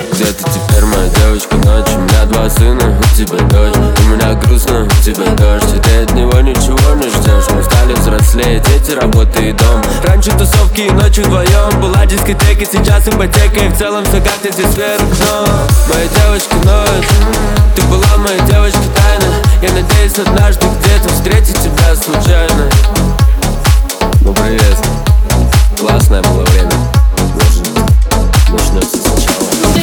Где ты теперь, моя девочка, ночь? У меня 2 сына, у тебя дочь. У меня грустно, у тебя дождь. И ты от него ничего не ждешь. Мы стали взрослее, дети, работа и дом. Раньше тусовки и ночью вдвоем. Была дискотека, сейчас ипотека. И в целом все как-то здесь вверх дном. Моя девочка ночь, ты была моей девочкой тайна. Я надеюсь однажды где-то встретить тебя случайно. Ну привет, классное было время. Может, начнется сначала.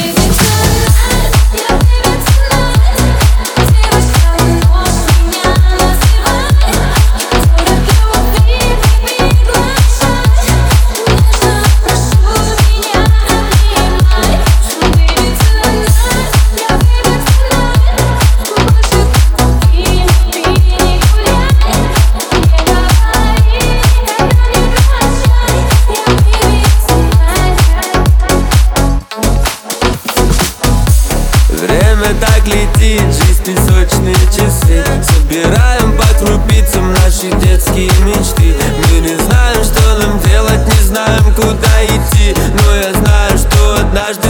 Время так летит, жизнь песочные часы. Собираем по крупицам наши детские мечты. Мы не знаем, что нам делать, не знаем, куда идти. Но я знаю, что однажды